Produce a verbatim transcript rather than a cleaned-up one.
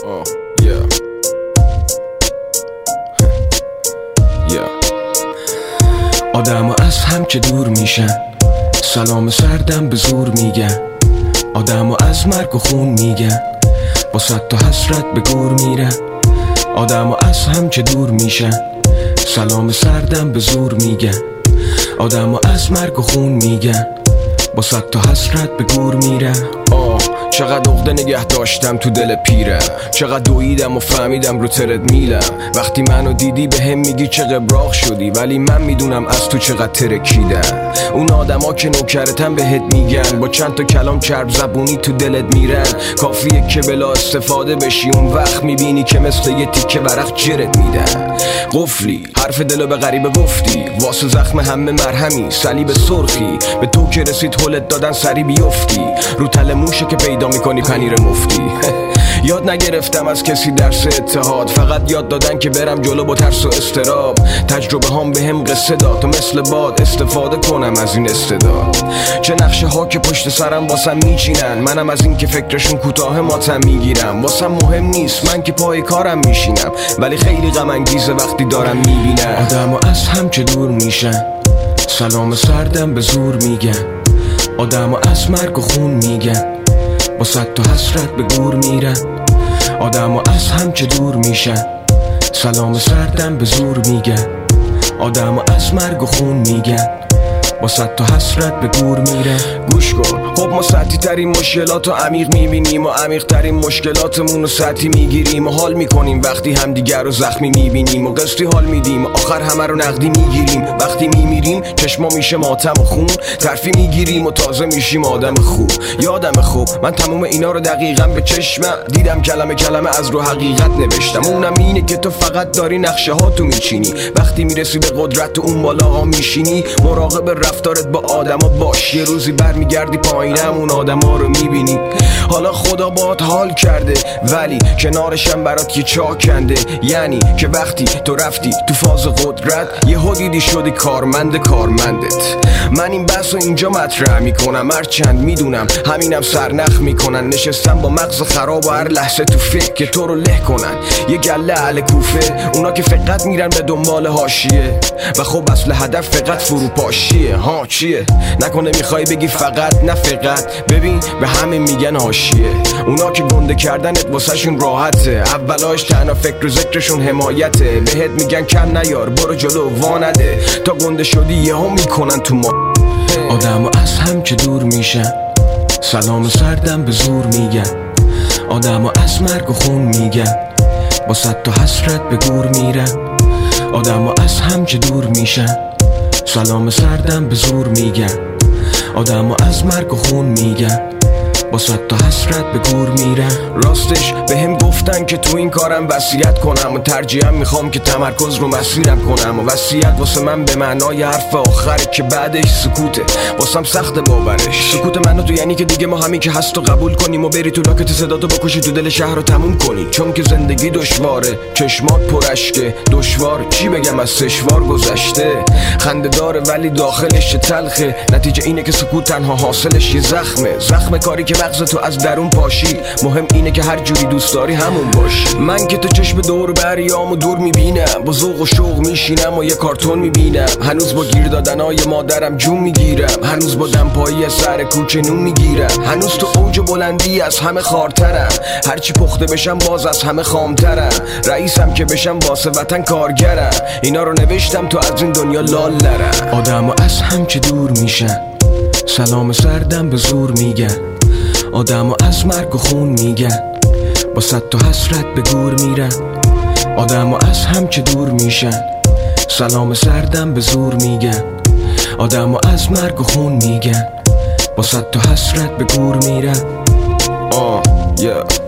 Oh, yeah. yeah. آدم از هم که دور میشن، سلام سردم به زور میگن. آدم از مرگ و خون میگن، با صد تا حسرت به گور میرن. آدم از هم که دور میشن، سلام سردم به زور میگن. آدم از مرگ و خون میگن، با صد تا حسرت به گور میرن. آه چقدر عقده نگه داشتم تو دل پیرم، چقدر دویدم و فهمیدم رو ترد میلم. وقتی منو دیدی به هم میگی چه قبراق شدی، ولی من میدونم از تو چقدر ترکیدم. اون آدما که نوکرتن بهت میگن، با چند تا کلام چرب زبونی تو دلت میرن. کافیه که بلا استفاده بشی، اون وقت میبینی که مثل یه تیکه ورق جرت میدن. قفلی حرف دلو به غریبه گفتی، واسه زخم همه مرهمی صلیب سرخی. به تو که رسید هلت دادن سری بیفتی، رو تل موشه که پیدا میکنی پنیر مفتی. یاد نگرفتم از کسی درس اتحاد، فقط یاد دادن که برم جلو با ترس و استراب. تجربه هام به هم قصه داد تا مثل باد استفاده کنم از این استعداد. چه نقشه ها که پشت سرم واسم میچینن، منم از این که فکرشون کوتاه ماتم میگیرم. واسم مهم نیست من که پای کارم میشینم، ولی خیلی غم انگیزه وقتی دارم میبینم آدمو از هم که دور میشن، سلام سردم به زور میگن. آدمو از مرگ و خون میگن، با صد تا حسرت به گور میرن. آدمو از هم که دور میشن، سلام سردم به زور میگن. آدمو از مرگ و خون میگن، با صد تا حسرت به گور میره. گوش کن، خب ما سطحی ترین مشکلات رو عمیق میبینیم و عمیق ترین مشکلاتمون رو سطحی میگیریم و حال میکنیم وقتی همدیگر رو زخمی میبینیم و قسطی حال میدیم و آخر همه رو نقدی میگیریم. وقتی میمیریم چشما میشه ماتم و خون، ترفی میگیریم و تازه میشیم آدم خوب. یادم خوب من تموم اینا رو دقیقا به چشمم دیدم، کلمه کلمه از رو حقیقت نوشتم. اونم اینه که تو فقط داری نقشه ها تو میچینی، وقتی میرسی به قدرت تو اون بالا ها میشینی. مراقب رفتارت با آدما باش، یه روزی برمیگردی پایینم اون آدما رو میبینی. حالا خدا باهات حال کرده، ولی کنارشم برات یه چاه کنده. یعنی که وقتی تو رفتی تو فاز قدرت، یه دیدی شدی کارمند کارمندت. من این بحث رو اینجا مطرح میکنم، هرچند میدونم همینم سرنخ میکنن. نشستم با مغز خراب و هر لحظه تو فکر که تو رو له کنن. یه گله اهل کوفه، اونا که فقط میرن به دنبال حاشیه و خب اصل هدف فقط فروپاشیه. ها چیه؟ نکنه میخوای بگی فقط؟ نه فقط، ببین به همه میگن حاشیه. اونا که گنده کردنت واسه شون راحته، اولاش تنها فکر و ذکرشون حمایته. بهت میگن کم نیار، برو جلو وانده، تا گنده شدی یه هم میکنن تو ما. آدمو از هم که دور میشن، سلام سردم به زور میگن. آدمو از مرگ و خون میگن، با صد تا حسرت به گور میرن. آدمو از هم که دور میشن، سلام سردم به زور میگن. آدمو از مرگ و خون میگن، با صد تا حسرت به گور میرن. راستش به هم گفتن که تو این کارم وصیت کنم و ترجیحاً میخوام که تمرکز رو مسیرم کنم. و وصیت واسه من به معنای حرف آخره که بعدش سکوته، واسم سخت باورش. سکوت منو تو یعنی که دیگه ما همین که هست و قبول کنیم و بری تو لاکت صداتو بکشی تو دل شهر رو تموم کنی. چون که زندگی دشواره، چشمات پرشکه، دشوار چی بگم از سشوار گذشته. خنده داره ولی داخلش تلخه، نتیجه اینه که سکوت تنها حاصلش یه زخمه. زخم کاری که مغز تو از درون پاشید. مهم اینه که هر جوری دوست داری همون باش. من که تو چشم دور بریامو دور میبینم، با ذوق و شوق میشینم و یه کارتون میبینم. هنوز با گیر دادنای مادرم جون میگیرم، هنوز با دمپایی سر کوچه نون میگیرم. هنوز تو اوج بلندی از همه خارترم، هرچی پخته بشم باز از همه خامترم. رئیسم که بشم واسه وطن کارگرم، اینا رو نوشتم تو از این دنیا لال نرم. آدمو از هم که دور میشن، سلام سردم به زور میگن. آدمو از مرگ و خون میگن، با صد تا حسرت به گور میرن. آدمو از هم که دور میشن، سلام سردم به زور میگن. آدمو از مرگ و خون میگن، با صد تا حسرت به گور میرن. آه yeah.